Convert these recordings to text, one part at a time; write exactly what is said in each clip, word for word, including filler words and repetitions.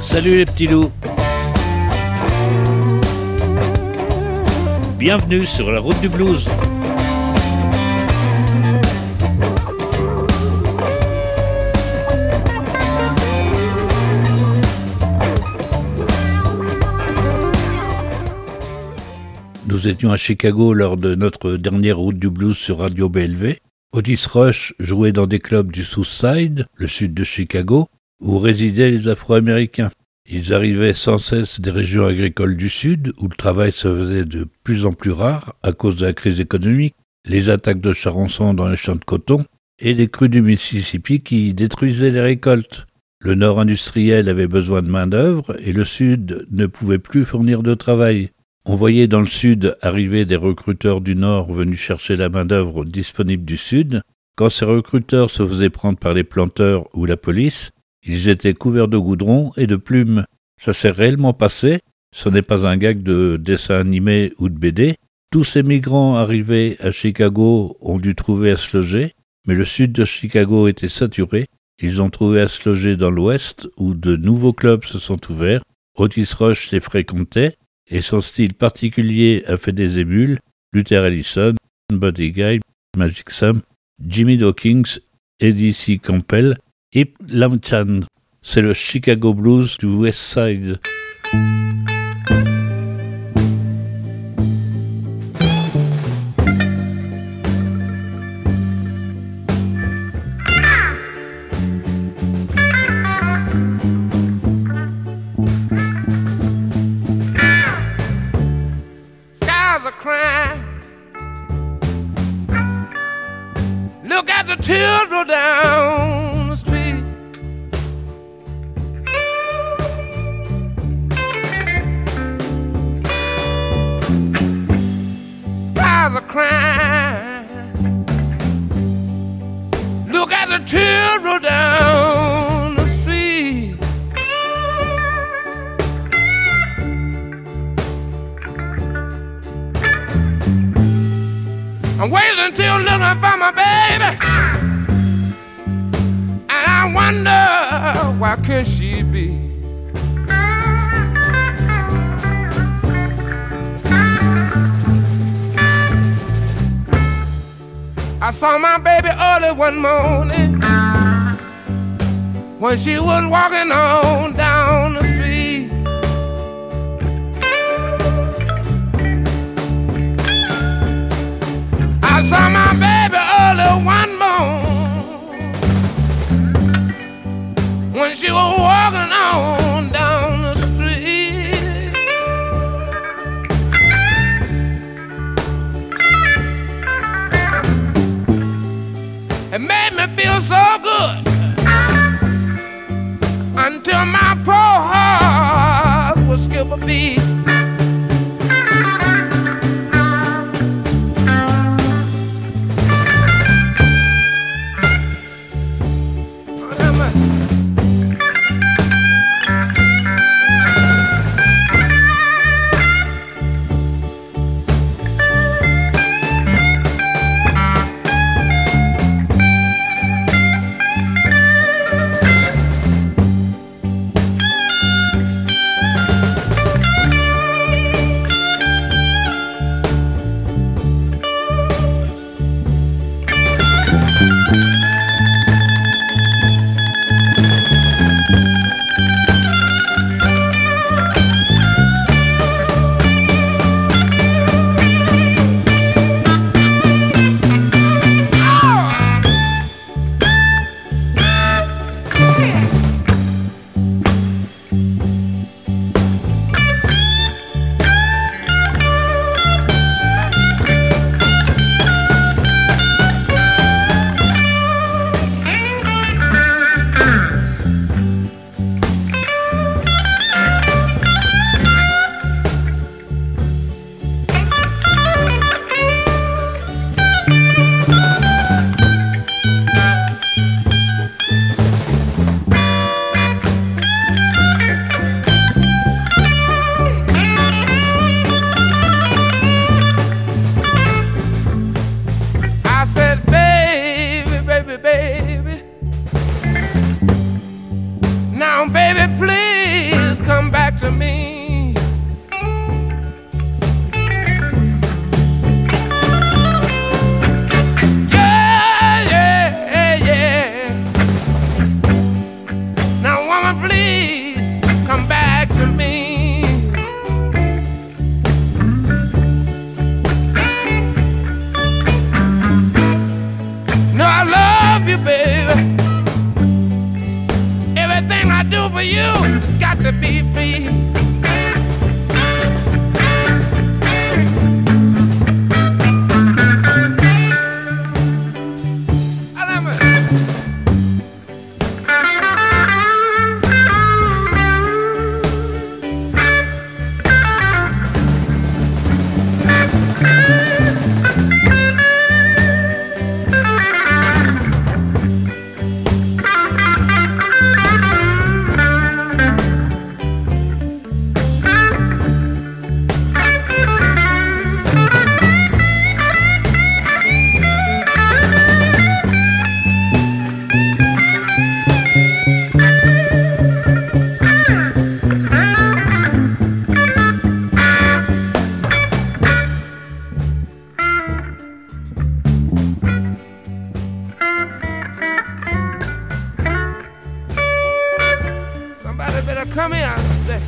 Salut les petits loups. Bienvenue sur la route du blues. Nous étions à Chicago lors de notre dernière route du blues sur Radio B L V. Otis Rush jouait dans des clubs du South Side, le sud de Chicago, où résidaient les Afro-Américains. Ils arrivaient sans cesse des régions agricoles du sud, où le travail se faisait de plus en plus rare à cause de la crise économique, les attaques de charançons dans les champs de coton et les crues du Mississippi qui détruisaient les récoltes. Le nord industriel avait besoin de main-d'œuvre et le sud ne pouvait plus fournir de travail. On voyait dans le sud arriver des recruteurs du nord venus chercher la main-d'œuvre disponible du sud. Quand ces recruteurs se faisaient prendre par les planteurs ou la police, ils étaient couverts de goudron et de plumes. Ça s'est réellement passé, ce n'est pas un gag de dessin animé ou de B D. Tous ces migrants arrivés à Chicago ont dû trouver à se loger, mais le sud de Chicago était saturé. Ils ont trouvé à se loger dans l'ouest, où de nouveaux clubs se sont ouverts. Otis Rush les fréquentait, et son style particulier a fait des émules. Luther Allison, Buddy Guy, Magic Sam, Jimmy Dawkins, Eddie C. Campbell, Ip Lamchan. C'est le Chicago Blues du West Side. Look at the tears roll down the street. Skies are crying. Look at the tears roll down the street. I'm waiting till looking for my baby, and I wonder where could she be? I saw my baby early one morning when she was walking on down the street. I saw my baby early one morning when she was walking on down the street. It made me feel so good until my poor heart would skip a beat. love you, baby. Everything I do for you has got to be free. Come here, I say.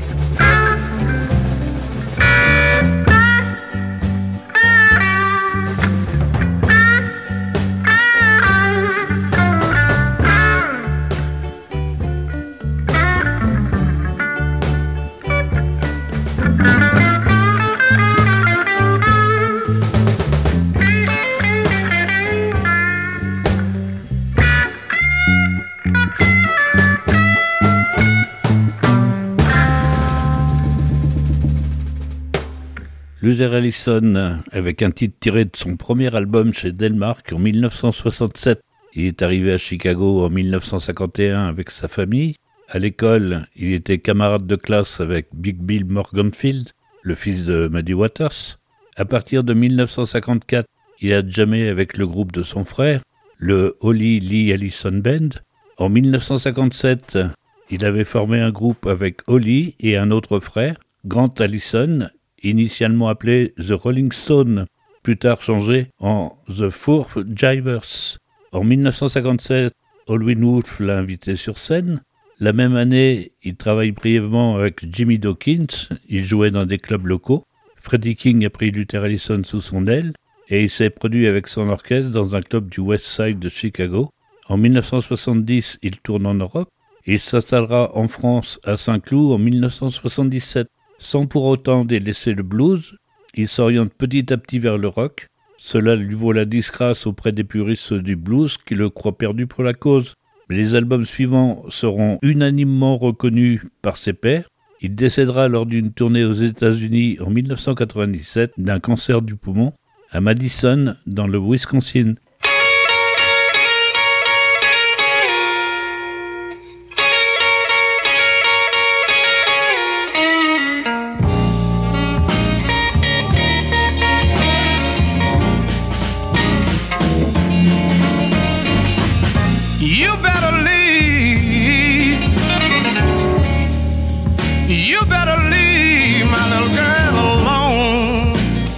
Luther Allison, avec un titre tiré de son premier album chez Delmark en mille neuf cent soixante-sept. Il est arrivé à Chicago en mille neuf cent cinquante et un avec sa famille. À l'école, il était camarade de classe avec Big Bill Morganfield, le fils de Muddy Waters. À partir de mille neuf cent cinquante-quatre, il a jammé avec le groupe de son frère, le Holly Lee Allison Band. En mille neuf cent cinquante-sept, il avait formé un groupe avec Holly et un autre frère, Grant Allison, initialement appelé The Rolling Stones, plus tard changé en The Four Jivers. En mille neuf cent cinquante-sept, Howlin' Wolf l'a invité sur scène. La même année, il travaille brièvement avec Jimmy Dawkins, il jouait dans des clubs locaux. Freddie King a pris Luther Allison sous son aile et il s'est produit avec son orchestre dans un club du West Side de Chicago. En mille neuf cent soixante-dix, il tourne en Europe. Il s'installera en France à Saint-Cloud en mille neuf cent soixante-dix-sept. Sans pour autant délaisser le blues, il s'oriente petit à petit vers le rock. Cela lui vaut la disgrâce auprès des puristes du blues qui le croient perdu pour la cause. Mais les albums suivants seront unanimement reconnus par ses pairs. Il décédera lors d'une tournée aux États-Unis en mille neuf cent quatre-vingt-dix-sept d'un cancer du poumon à Madison, dans le Wisconsin. You better leave. You better leave my little girl alone.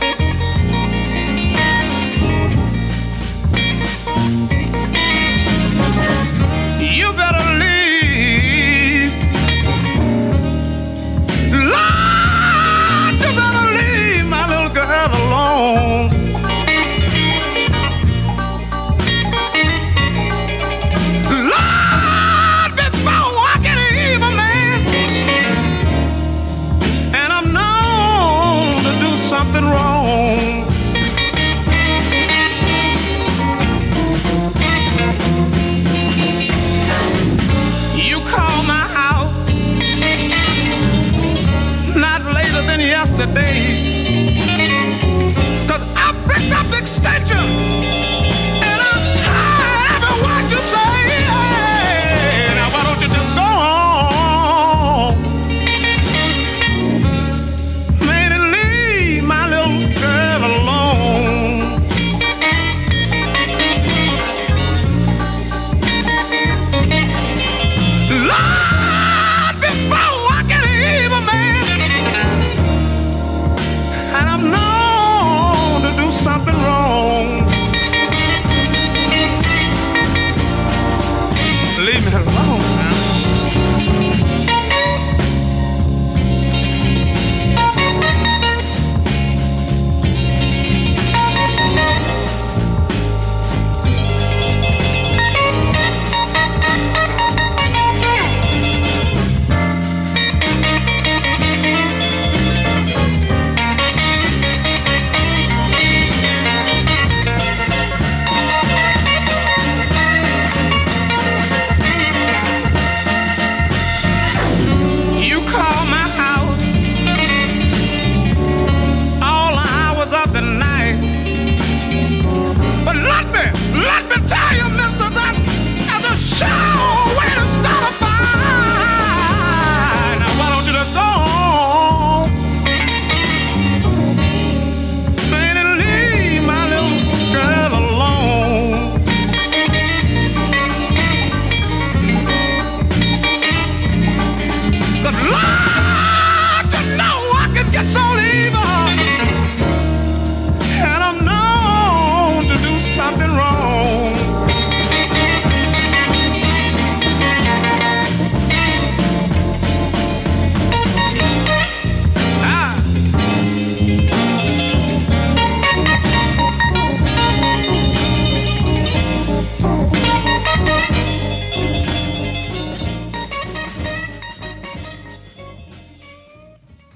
You better leave. Lord, you better leave my little girl alone. Something wrong. You call my house not later than yesterday, 'cause I picked up the extension and I heard every word you say. Now why don't you just go on? My little girl alone. Lord, before I get an evil man,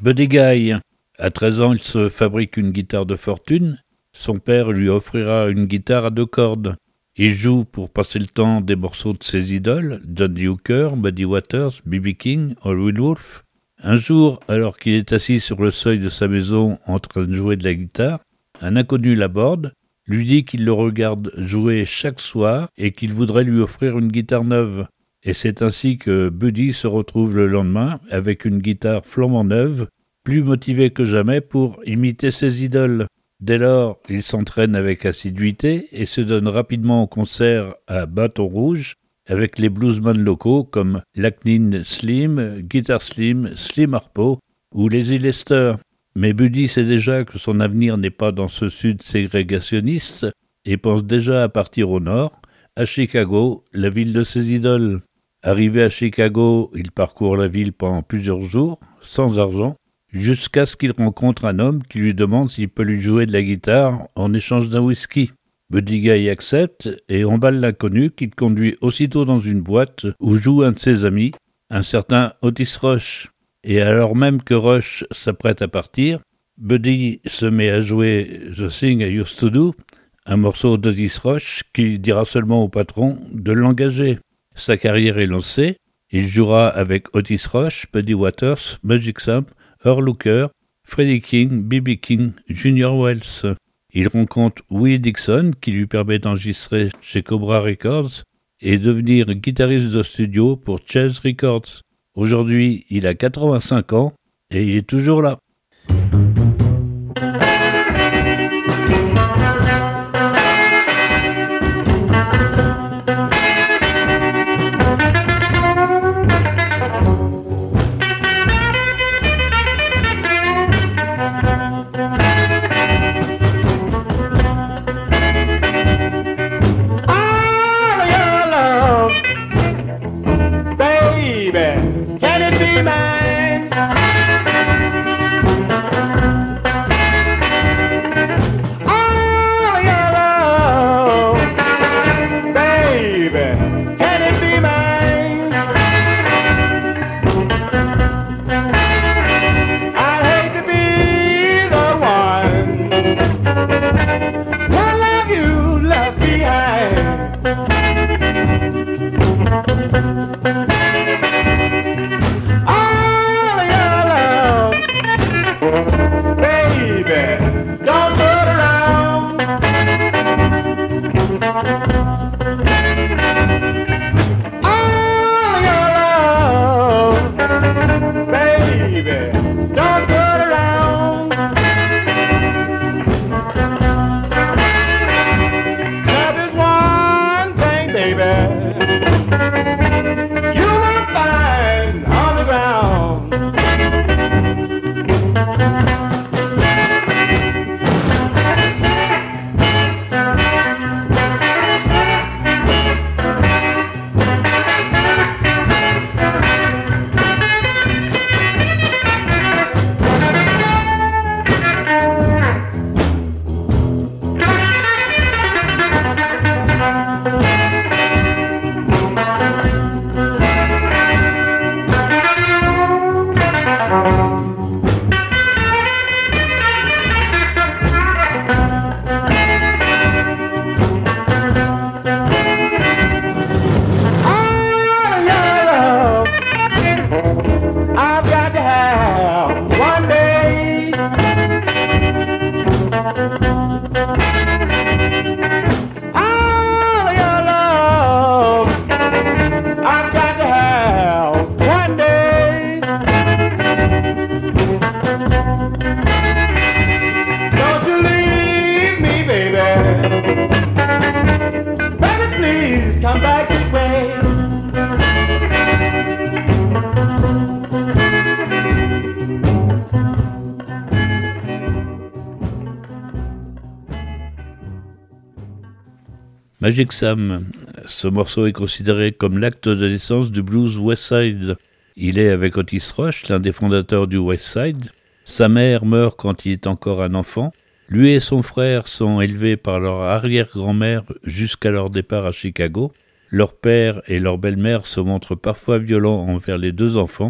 Buddy Guy. À treize ans, il se fabrique une guitare de fortune. Son père lui offrira une guitare à deux cordes. Il joue pour passer le temps des morceaux de ses idoles, John Lee Hooker, Muddy Waters, B B King, Howlin' Wolf. Un jour, alors qu'il est assis sur le seuil de sa maison en train de jouer de la guitare, un inconnu l'aborde, lui dit qu'il le regarde jouer chaque soir et qu'il voudrait lui offrir une guitare neuve. Et c'est ainsi que Buddy se retrouve le lendemain avec une guitare flambant neuve, plus motivé que jamais pour imiter ses idoles. Dès lors, il s'entraîne avec assiduité et se donne rapidement au concert à Bâton Rouge avec les bluesmen locaux comme Lachlan Slim, Guitar Slim, Slim Harpo ou Lazy Lester. Mais Buddy sait déjà que son avenir n'est pas dans ce sud ségrégationniste et pense déjà à partir au nord, à Chicago, la ville de ses idoles. Arrivé à Chicago, il parcourt la ville pendant plusieurs jours, sans argent, jusqu'à ce qu'il rencontre un homme qui lui demande s'il peut lui jouer de la guitare en échange d'un whisky. Buddy Guy accepte et emballe l'inconnu qu'il conduit aussitôt dans une boîte où joue un de ses amis, un certain Otis Rush. Et alors même que Rush s'apprête à partir, Buddy se met à jouer The Thing I Used to Do, un morceau d'Otis Rush qui dira seulement au patron de l'engager. Sa carrière est lancée, il jouera avec Otis Rush, Muddy Waters, Magic Sam, Earl Hooker, Freddie King, B B King, Junior Wells. Il rencontre Willie Dixon qui lui permet d'enregistrer chez Cobra Records et devenir guitariste de studio pour Chess Records. Aujourd'hui, il a quatre-vingt-cinq ans et il est toujours là. Magic Sam. Ce morceau est considéré comme l'acte de naissance du blues West Side. Il est, avec Otis Rush, l'un des fondateurs du West Side. Sa mère meurt quand il est encore un enfant. Lui et son frère sont élevés par leur arrière-grand-mère jusqu'à leur départ à Chicago. Leur père et leur belle-mère se montrent parfois violents envers les deux enfants,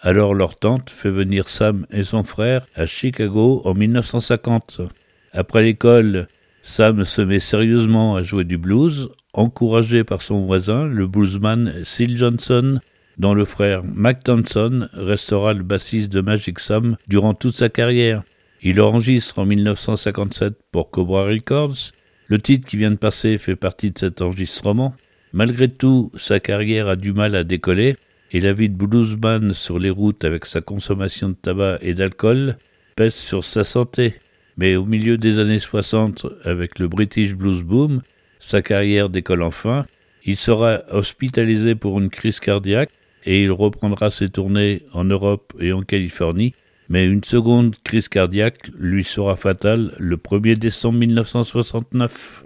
Alors leur tante fait venir Sam et son frère à Chicago en mille neuf cent cinquante. Après l'école, Sam se met sérieusement à jouer du blues, encouragé par son voisin, le bluesman Syl Johnson, dont le frère Mac Thompson restera le bassiste de Magic Sam durant toute sa carrière. Il enregistre en mille neuf cent cinquante-sept pour Cobra Records. Le titre qui vient de passer fait partie de cet enregistrement. Malgré tout, sa carrière a du mal à décoller et la vie de bluesman sur les routes avec sa consommation de tabac et d'alcool pèse sur sa santé. Mais au milieu des années soixante, avec le British Blues Boom, sa carrière décolle enfin. Il sera hospitalisé pour une crise cardiaque et il reprendra ses tournées en Europe et en Californie. Mais une seconde crise cardiaque lui sera fatale le premier décembre mille neuf cent soixante-neuf.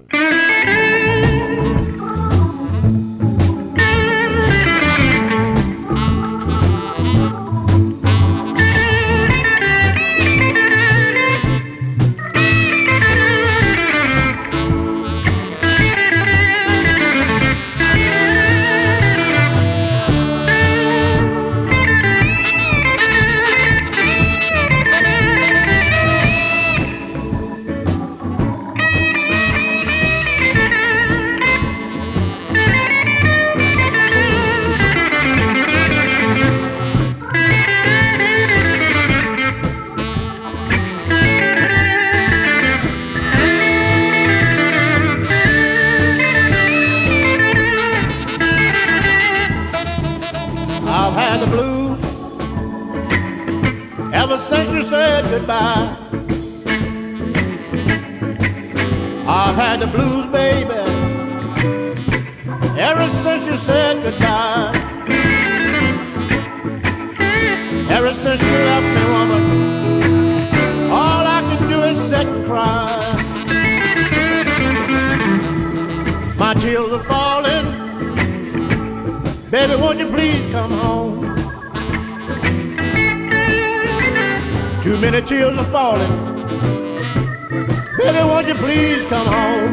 I've had the blues ever since you said goodbye. I've had the blues, baby, ever since you said goodbye. Ever since you left me, woman, all I can do is sit and cry. My tears are falling. Baby, won't you please come home? Too many tears are falling. Baby, won't you please come home?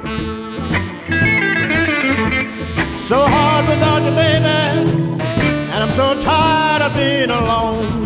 So hard without you, baby, and I'm so tired of being alone.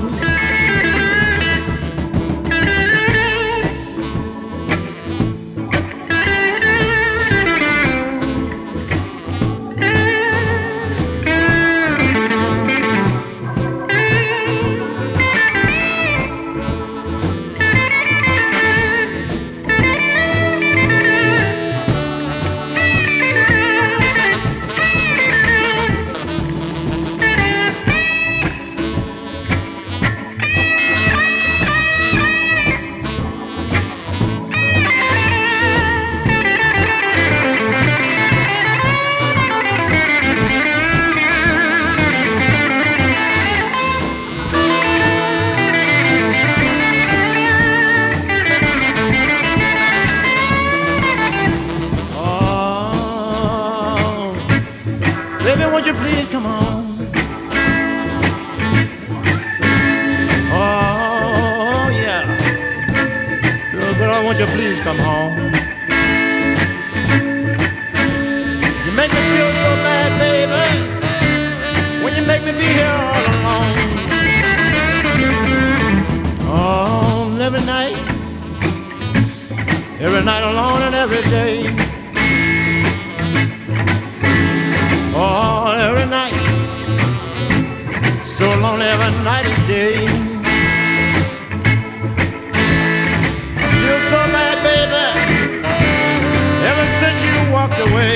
Baby, won't you please come home? Oh, yeah. Little girl, won't you please come home? You make me feel so bad, baby, when you make me be here all alone. Oh, every night, every night alone and every day. Oh, every night, so lonely every night and day. I feel so bad, baby, ever since you walked away.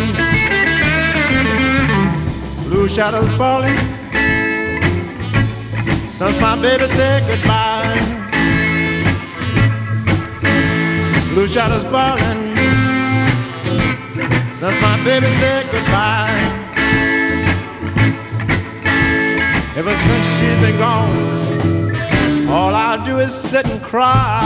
Blue shadows falling since my baby said goodbye. Blue shadows falling since my baby said goodbye. Ever since she's been gone, all I do is sit and cry.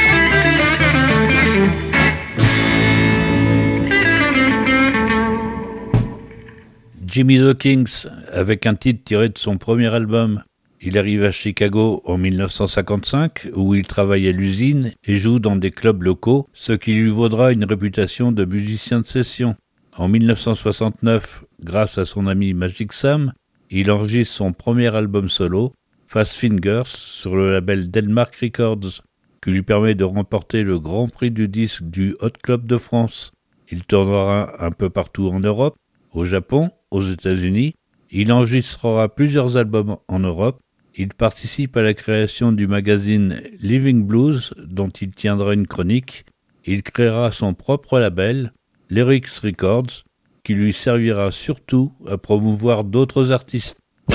Jimmy Dawkins, avec un titre tiré de son premier album. Il arrive à Chicago en mille neuf cent cinquante-cinq, où il travaille à l'usine et joue dans des clubs locaux, ce qui lui vaudra une réputation de musicien de session. En mille neuf cent soixante-neuf, grâce à son ami Magic Sam, il enregistre son premier album solo. Fast Fingers sur le label Delmark Records, qui lui permet de remporter le Grand Prix du disque du Hot Club de France. Il tournera un peu partout en Europe, au Japon, aux États-Unis. Il enregistrera plusieurs albums en Europe. Il participe à la création du magazine Living Blues, dont il tiendra une chronique. Il créera son propre label, Lyrics Records, qui lui servira surtout à promouvoir d'autres artistes.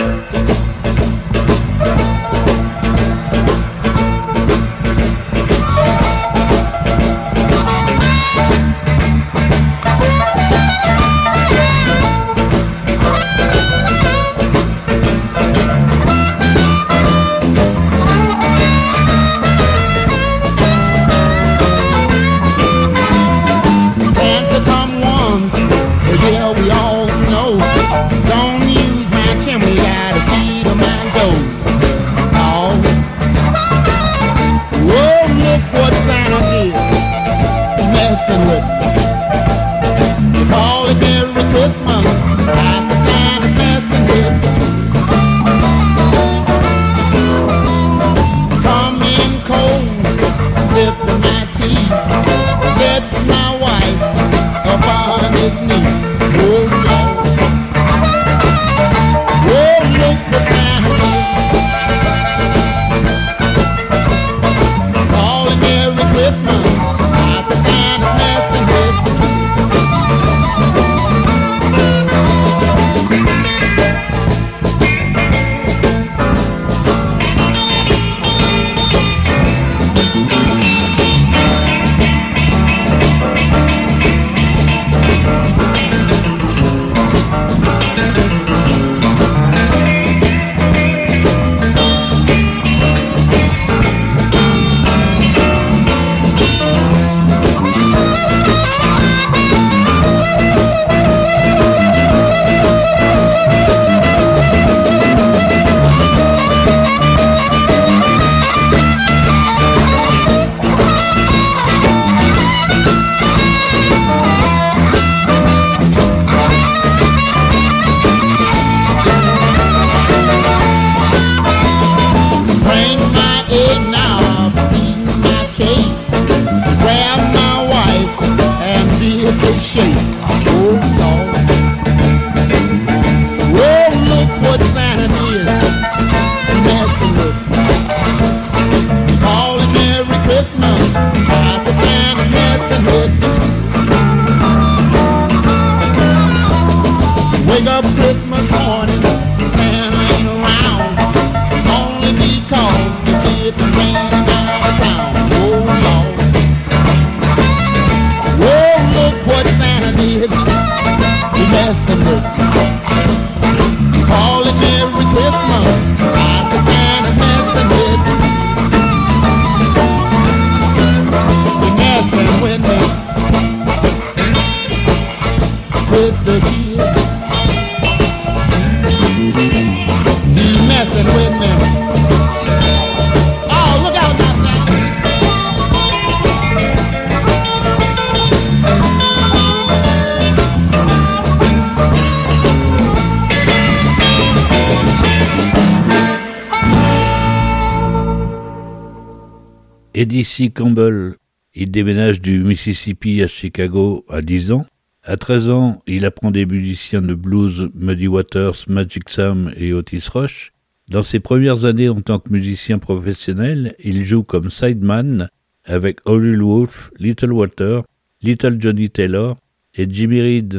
Eddie C. Campbell, il déménage du Mississippi à Chicago à dix ans. À treize ans, il apprend des musiciens de blues Muddy Waters, Magic Sam et Otis Rush. Dans ses premières années en tant que musicien professionnel, il joue comme sideman avec Howlin' Wolf, Little Walter, Little Johnny Taylor et Jimmy Reed.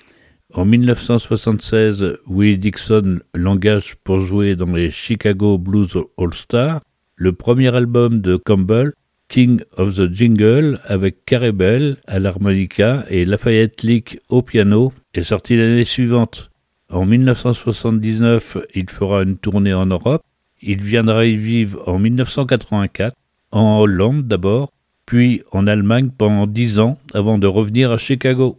En dix-neuf cent soixante-seize, Willie Dixon l'engage pour jouer dans les Chicago Blues All-Stars. Le premier album de Campbell, King of the Jingle, avec Carey Bell à l'harmonica et Lafayette Leak au piano, est sorti l'année suivante. En dix-neuf cent soixante-dix-neuf, il fera une tournée en Europe. Il viendra y vivre en dix-neuf cent quatre-vingt-quatre, en Hollande d'abord, puis en Allemagne pendant dix ans avant de revenir à Chicago.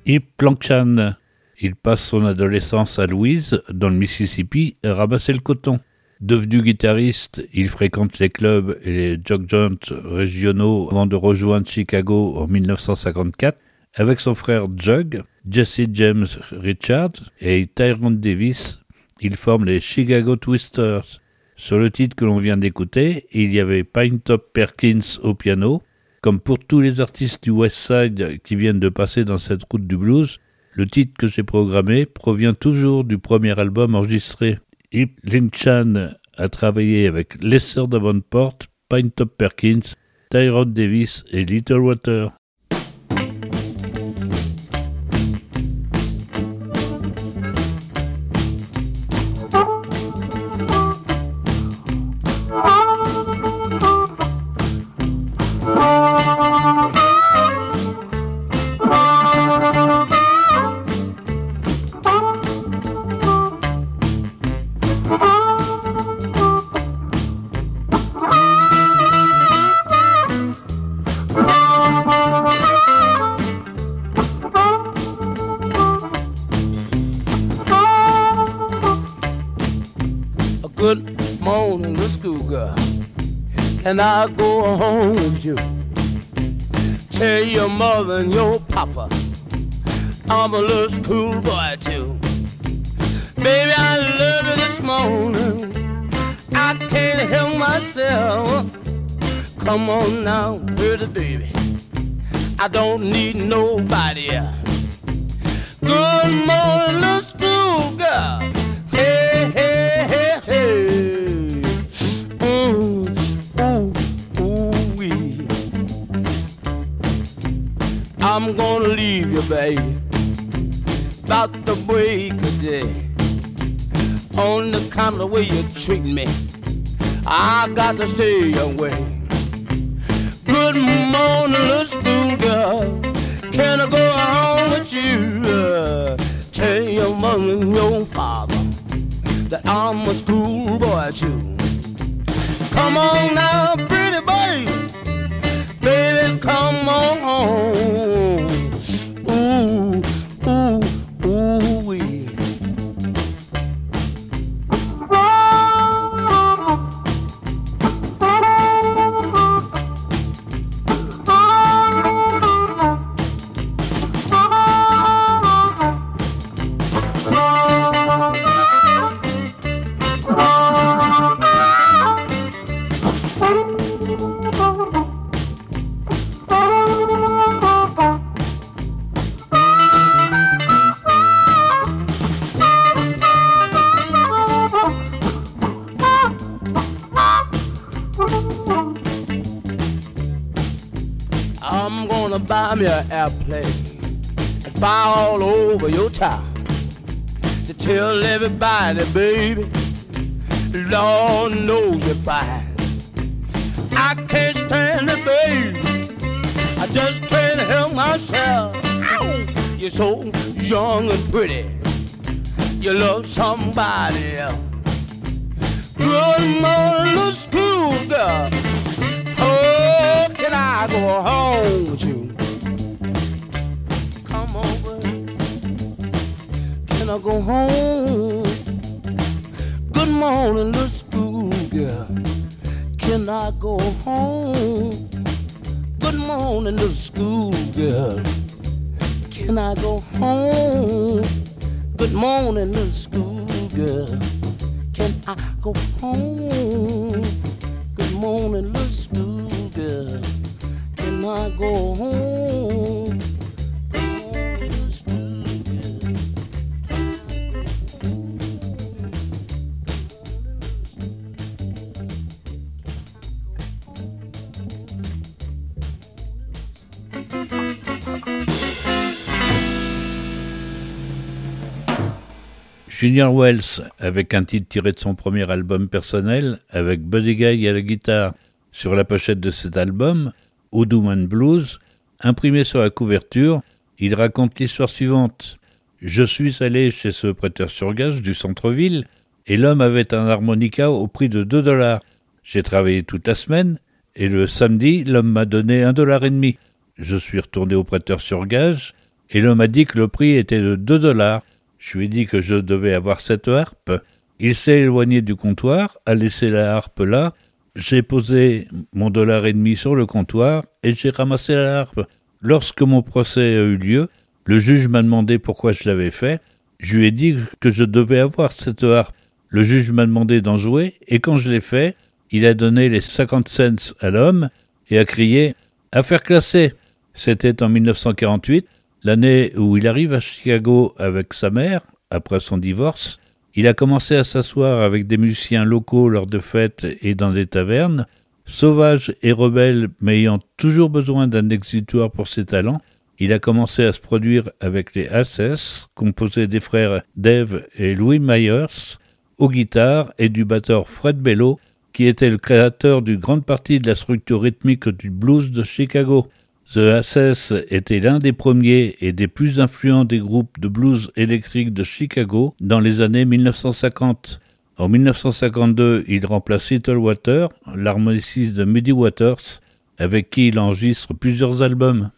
Ip Planchan. Il passe son adolescence à Louise, dans le Mississippi, à ramasser le coton. Devenu guitariste, il fréquente les clubs et les jug joints régionaux avant de rejoindre Chicago en dix-neuf cent cinquante-quatre avec son frère Jug, Jesse James Richards et Tyrone Davis. Ils forment les Chicago Twisters. Sur le titre que l'on vient d'écouter, il y avait Pinetop Perkins au piano. Comme pour tous les artistes du West Side qui viennent de passer dans cette route du blues, le titre que j'ai programmé provient toujours du premier album enregistré. Ip Planchan a travaillé avec Lester Davenport, Pinetop Perkins, Tyrone Davis et Little Walter. Good morning, little schoolgirl. Can I go home with you? Tell your mother and your papa I'm a little schoolboy too. Baby, I love you this morning. I can't help myself. Come on now, pretty baby. I don't need nobody else. Good morning, little schoolgirl. Hey, hey, hey, hey. Mm, ooh, ooh, wee. I'm gonna leave you, baby, about the break of day. On the kind of the way you treat me, I got to stay away. Good morning, little schoolgirl. Can I go home with you? Uh, tell your mother and your father that I'm a schoolboy too. Come on now, pretty baby, baby, come on home. Ooh, ooh, ooh, wee. I'm gonna buy me an airplane and fly all over your town to tell everybody, baby, Lord knows you're fine. I can't stand it, baby, I just can't help myself. Ow! You're so young and pretty, you love somebody else. Good morning, little schoolgirl. Oh, can I go home with you? Come on, baby. Can I go home? Good morning, little schoolgirl. Can I go home? Good morning, little schoolgirl. Can I go home? Good morning, little schoolgirl. Can I go home? Good morning, little schoolgirl. Can I go home? Good morning, little schoolgirl. Junior Wells, avec un titre tiré de son premier album personnel, avec Buddy Guy à la guitare. Sur la pochette de cet album, Hoodoo Man Blues, imprimé sur la couverture, il raconte l'histoire suivante. Je suis allé chez ce prêteur sur gage du centre-ville, et l'homme avait un harmonica au prix de deux dollars. J'ai travaillé toute la semaine, et le samedi, l'homme m'a donné un dollar et demi. Je suis retourné au prêteur sur gage, et l'homme a dit que le prix était de deux dollars. Je lui ai dit que je devais avoir cette harpe. Il s'est éloigné du comptoir, a laissé la harpe là. J'ai posé mon dollar et demi sur le comptoir et j'ai ramassé la harpe. Lorsque mon procès a eu lieu, le juge m'a demandé pourquoi je l'avais fait. Je lui ai dit que je devais avoir cette harpe. Le juge m'a demandé d'en jouer et quand je l'ai fait, il a donné les cinquante cents à l'homme et a crié « Affaire classée !» C'était en dix-neuf cent quarante-huit, l'année où il arrive à Chicago avec sa mère, après son divorce. Il a commencé à s'asseoir avec des musiciens locaux lors de fêtes et dans des tavernes. Sauvage et rebelle, mais ayant toujours besoin d'un exutoire pour ses talents, il a commencé à se produire avec les Aces, composés des frères Dave et Louis Myers, aux guitares et du batteur Fred Bello, qui était le créateur d'une grande partie de la structure rythmique du blues de Chicago. The Aces était l'un des premiers et des plus influents des groupes de blues électrique de Chicago dans les années dix-neuf cent cinquante. En dix-neuf cent cinquante-deux, il remplace Little Walter, l'harmoniciste de Muddy Waters, avec qui il enregistre plusieurs albums.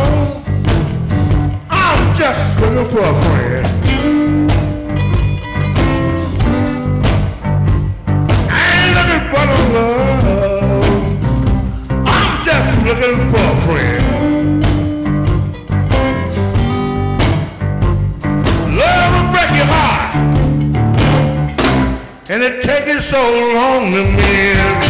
looking for a friend. and it takes so long to mend.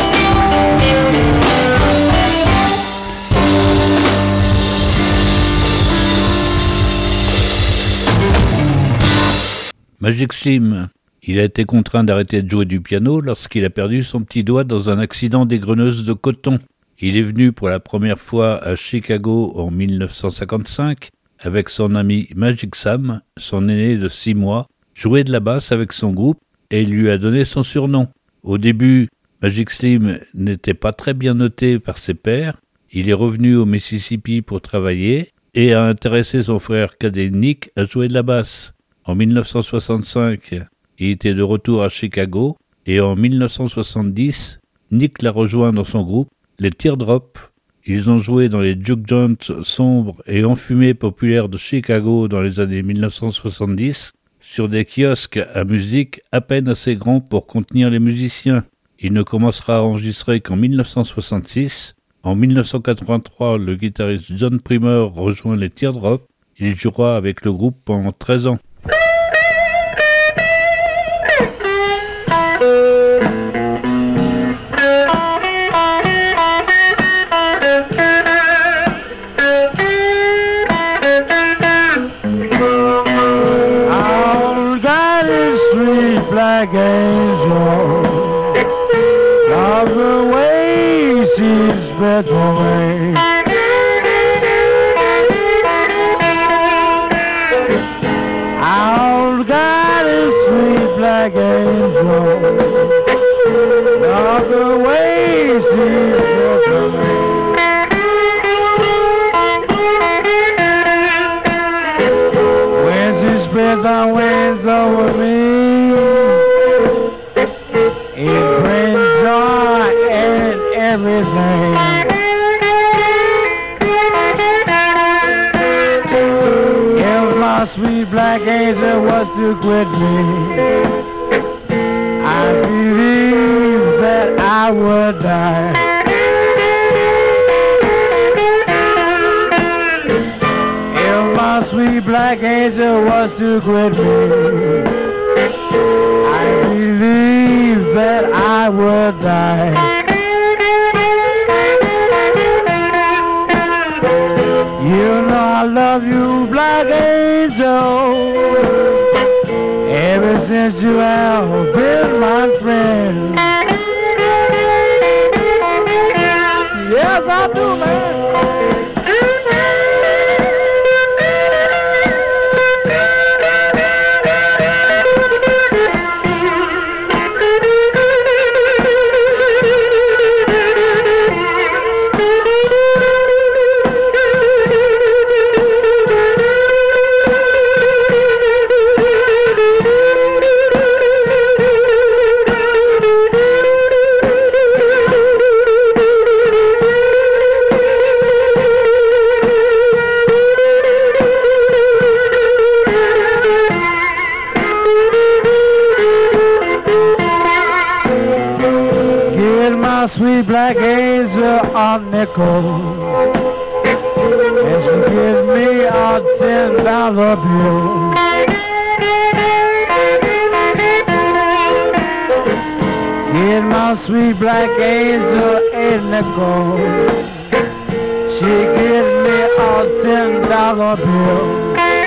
Magic Slim, il a été contraint d'arrêter de jouer du piano lorsqu'il a perdu son petit doigt dans un accident d'égreneuse de coton. Il est venu pour la première fois à Chicago en dix-neuf cent cinquante-cinq avec son ami Magic Sam, son aîné de six mois, jouer de la basse avec son groupe et il lui a donné son surnom. Au début, Magic Slim n'était pas très bien noté par ses pairs. Il est revenu au Mississippi pour travailler et a intéressé son frère cadet Nick à jouer de la basse. En dix-neuf cent soixante-cinq, il était de retour à Chicago et en dix-neuf cent soixante-dix, Nick l'a rejoint dans son groupe, les Teardrops. Ils ont joué dans les juke joints sombres et enfumés populaires de Chicago dans les années dix-neuf cent soixante-dix, sur des kiosques à musique à peine assez grands pour contenir les musiciens. Il ne commencera à enregistrer qu'en dix-neuf cent soixante-six. En dix-neuf cent quatre-vingt-trois, le guitariste John Primer rejoint les Teardrops. Il jouera avec le groupe pendant treize ans. Black angel, love the way she's better me. I've got a sweet black angel, love the way she's better me. When she spreads her wings over me, it brings joy and everything. If my sweet black angel was to quit me, I believe that I would die. If my sweet black angel was to quit me, I believe that I would die. You know I love you, black angel, ever since you have been my friend. Yes, I do, man. Sweet black angel a nickel, and she gives me a ten dollar bill. Give my sweet black angel a nickel, she gives me a ten dollar bill.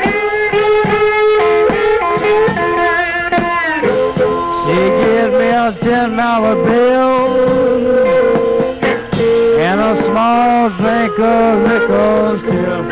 She gives me a ten dollar bill and a small drink of liquor still.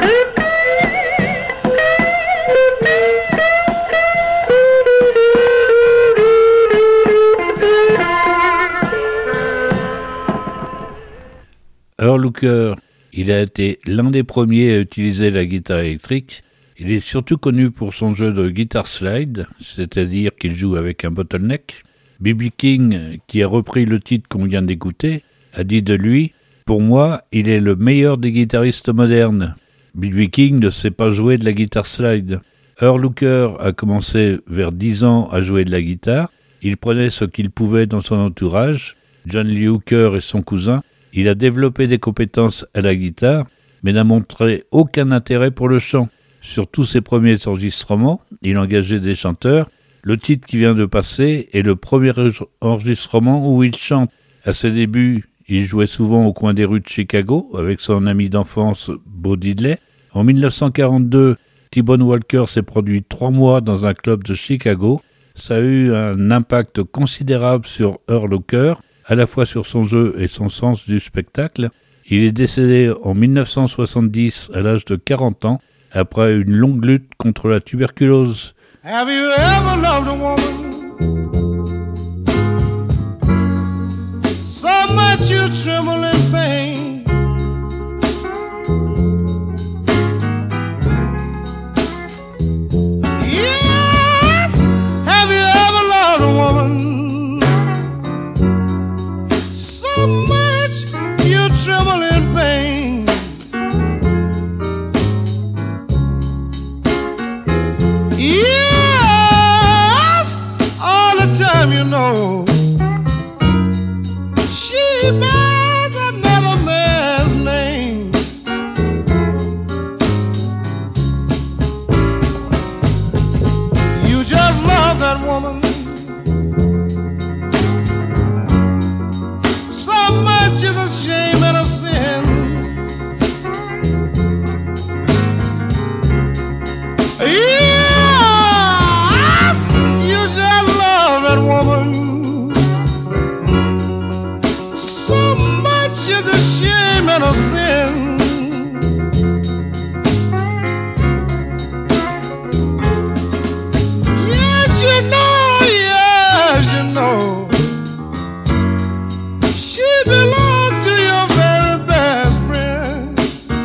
Earl Hooker, il a été l'un des premiers à utiliser la guitare électrique. Il est surtout connu pour son jeu de guitar slide, c'est-à-dire qu'il joue avec un bottleneck. B B King, qui a repris le titre qu'on vient d'écouter, a dit de lui « Pour moi, il est le meilleur des guitaristes modernes. B B King ne sait pas jouer de la guitare slide. » Earl Hooker a commencé vers dix ans à jouer de la guitare. Il prenait ce qu'il pouvait dans son entourage. John Lee Hooker est son cousin. Il a développé des compétences à la guitare, mais n'a montré aucun intérêt pour le chant. Sur tous ses premiers enregistrements, il engageait des chanteurs, Le titre qui vient de passer est le premier enregistrement où il chante. À ses débuts, il jouait souvent au coin des rues de Chicago avec son ami d'enfance Bo Diddley. En dix-neuf cent quarante-deux, T-Bone Walker s'est produit trois mois dans un club de Chicago. Ça a eu un impact considérable sur Earl Hooker, à la fois sur son jeu et son sens du spectacle. Il est décédé en dix-neuf cent soixante-dix à l'âge de quarante ans, après une longue lutte contre la tuberculose. Have you ever loved a woman so much you tremble in pain? Yes, have you ever loved a woman so much you tremble in pain? Yes, all the time, you know, she bears another man's name. You just love that woman so much is a shame and a sin. Yes, you just love that woman so much is a shame and a sin. Yes, you know, yes, you know, she belonged to your very best friend.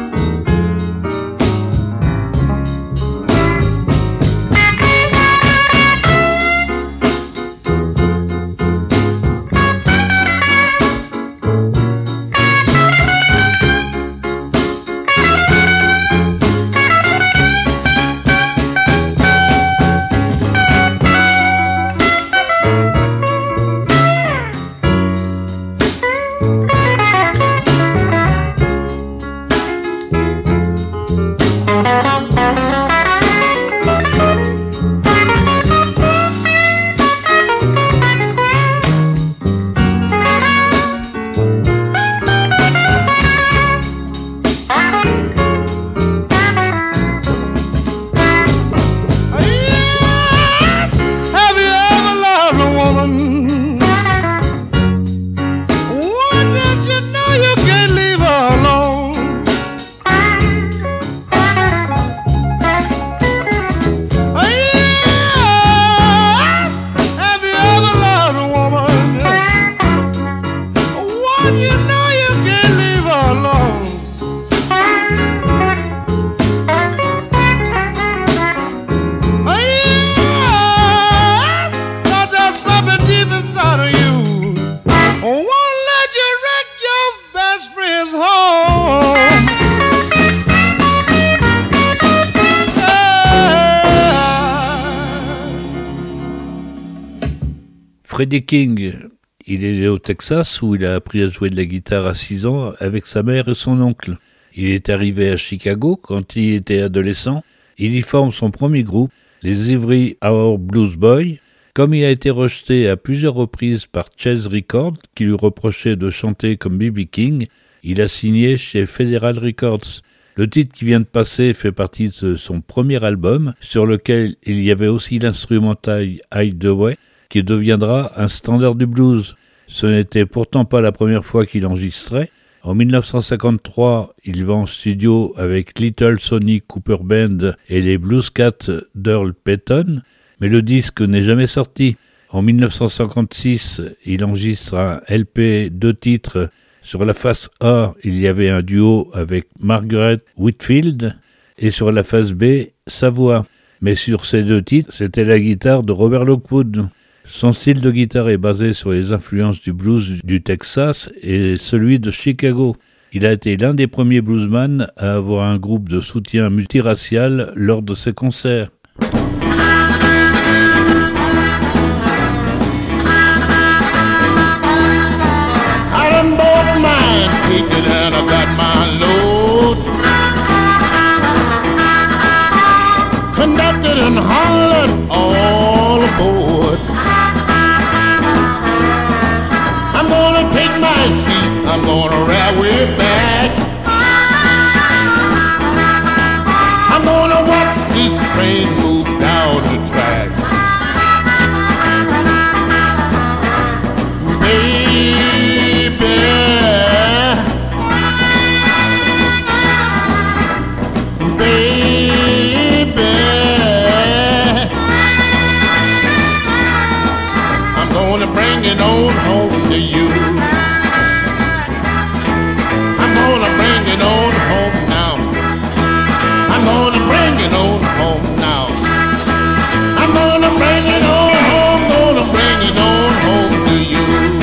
Freddie King, il est né au Texas où il a appris à jouer de la guitare à six ans avec sa mère et son oncle. Il est arrivé à Chicago quand il était adolescent. Il y forme son premier groupe, les Ivory Hour Blues Boys. Comme il a été rejeté à plusieurs reprises par Chess Records, qui lui reprochait de chanter comme B B King, il a signé chez Federal Records. Le titre qui vient de passer fait partie de son premier album, sur lequel il y avait aussi l'instrumental Hideaway, qui deviendra un standard du blues. Ce n'était pourtant pas la première fois qu'il enregistrait. En dix-neuf cent cinquante-trois, il va en studio avec Little Sonny Cooper Band et les Blues Cats d'Earl Payton, mais le disque n'est jamais sorti. En dix-neuf cent cinquante-six, il enregistre un L P deux titres. Sur la face A, il y avait un duo avec Margaret Whitfield, et sur la face B, sa voix. Mais sur ces deux titres, c'était la guitare de Robert Lockwood. Son style de guitare est basé sur les influences du blues du Texas et celui de Chicago. Il a été l'un des premiers bluesmen à avoir un groupe de soutien multiracial lors de ses concerts. I done bought mine, picked it and I got my load. Conducted and hollered all board. I'm gonna take my seat, I'm gonna railway back. I'm gonna watch this train move down the track. Baby, baby, I'm gonna bring it on home to you. I'm gonna bring it on home now. I'm gonna bring it on home now. I'm gonna bring it on home, gonna bring it on home to you.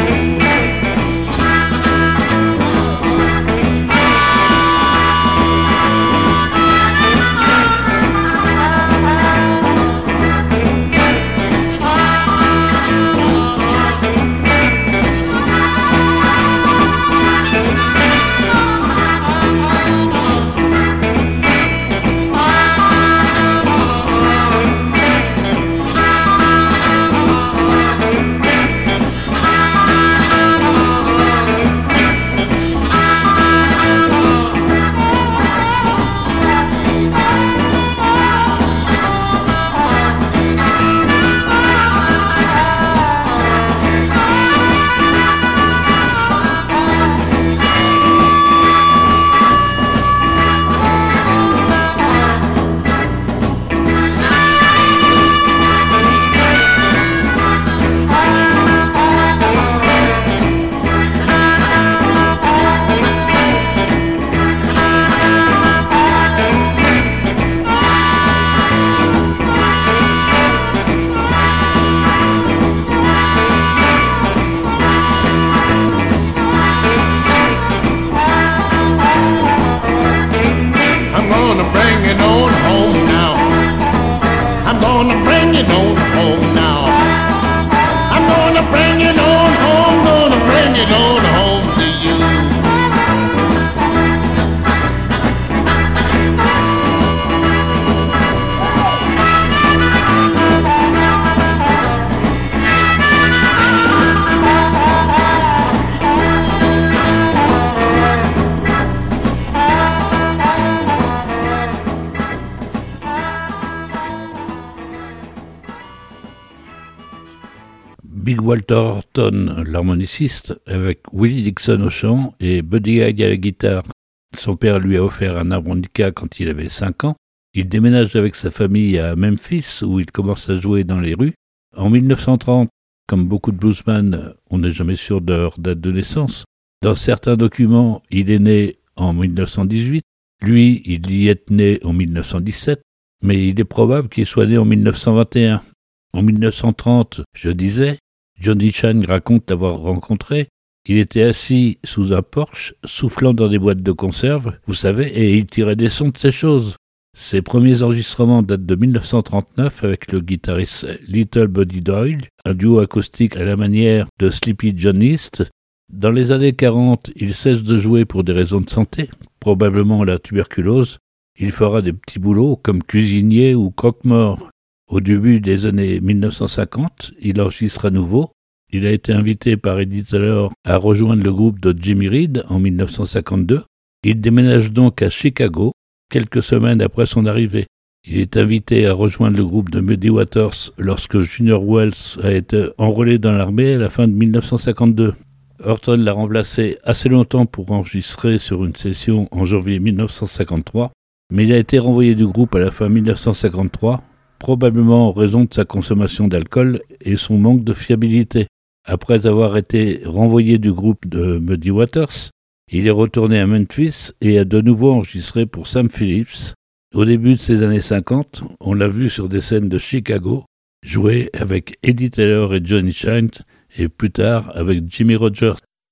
Big Walter Horton, l'harmoniciste, avec Willie Dixon au chant et Buddy Hague à la guitare. Son père lui a offert un harmonica quand il avait cinq ans. Il déménage avec sa famille à Memphis, où il commence à jouer dans les rues. En mille neuf cent trente, comme beaucoup de bluesmen, on n'est jamais sûr de leur date de naissance. Dans certains documents, il est né en mille neuf cent dix-huit. Lui, il y est né en mille neuf cent dix-sept, mais il est probable qu'il soit né en mille neuf cent vingt et un. En mille neuf cent trente, je disais, Johnny Shine raconte l'avoir rencontré. Il était assis sous un porche, soufflant dans des boîtes de conserve, vous savez, et il tirait des sons de ces choses. Ses premiers enregistrements datent de mille neuf cent trente-neuf avec le guitariste Little Buddy Doyle, un duo acoustique à la manière de Sleepy John East. Dans les années quarante, il cesse de jouer pour des raisons de santé, probablement la tuberculose. Il fera des petits boulots comme cuisinier ou croque-mort. Au début des années mille neuf cent cinquante, il enregistre à nouveau. Il a été invité par Eddie Taylor à rejoindre le groupe de Jimmy Reed en mille neuf cent cinquante-deux. Il déménage donc à Chicago, quelques semaines après son arrivée. Il est invité à rejoindre le groupe de Muddy Waters lorsque Junior Wells a été enrôlé dans l'armée à la fin de mille neuf cent cinquante-deux. Horton l'a remplacé assez longtemps pour enregistrer sur une session en janvier mille neuf cent cinquante-trois, mais il a été renvoyé du groupe à la fin mille neuf cent cinquante-trois, probablement en raison de sa consommation d'alcool et son manque de fiabilité. Après avoir été renvoyé du groupe de Muddy Waters, il est retourné à Memphis et a de nouveau enregistré pour Sam Phillips. Au début de ces années cinquante, on l'a vu sur des scènes de Chicago, jouer avec Eddie Taylor et Johnny Shine, et plus tard avec Jimmy Rogers.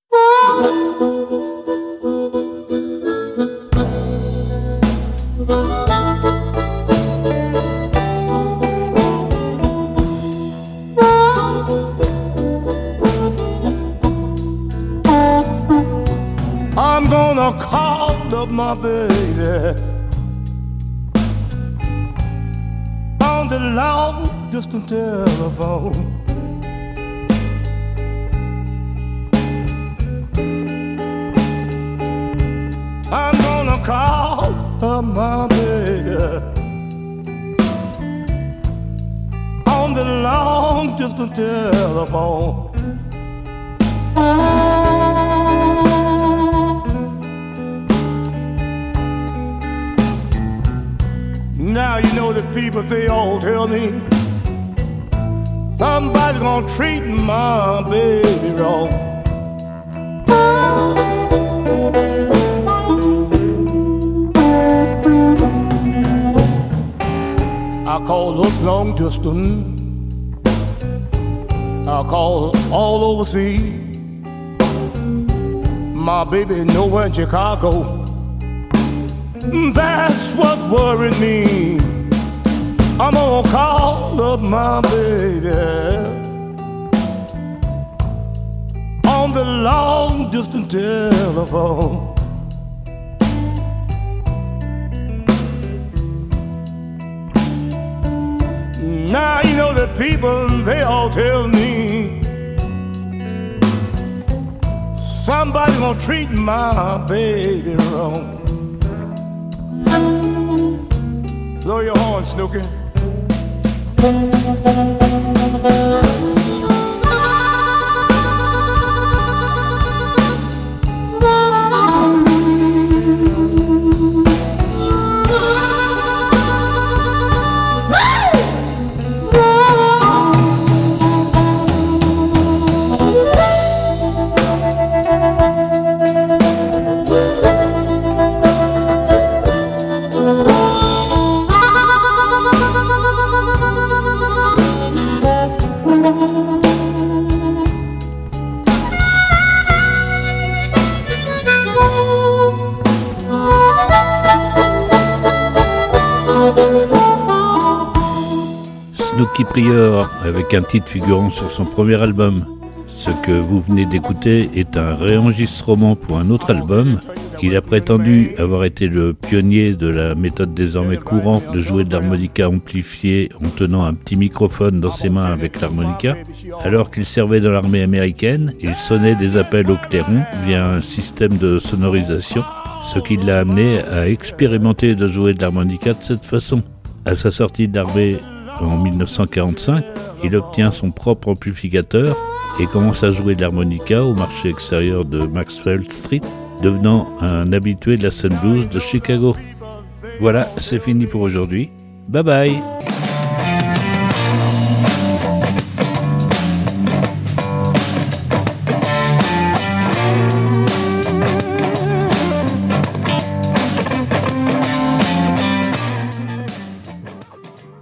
I'm gonna call up my baby on the long distant telephone. I'm gonna call up my baby on the long distance telephone. Now you know the people, they all tell me somebody's gonna treat my baby wrong. I call up long distance, I call all overseas. My baby nowhere in Chicago, that's what's worrying me. I'm gonna call up my baby on the long distance telephone. Now you know the people, they all tell me somebody's gonna treat my baby wrong. Blow your horn, Snooky. Snooky Prior avec un titre figurant sur son premier album. Ce que vous venez d'écouter est un réenregistrement pour un autre album. Il a prétendu avoir été le pionnier de la méthode désormais courante de jouer de l'harmonica amplifiée en tenant un petit microphone dans ses mains avec l'harmonica. Alors qu'il servait dans l'armée américaine, il sonnait des appels au clairon via un système de sonorisation, ce qui l'a amené à expérimenter de jouer de l'harmonica de cette façon. À sa sortie de l'armée en dix-neuf cent quarante-cinq, il obtient son propre amplificateur et commence à jouer de l'harmonica au marché extérieur de Maxwell Street, devenant un habitué de la scène blues de Chicago. Voilà, c'est fini pour aujourd'hui. Bye bye!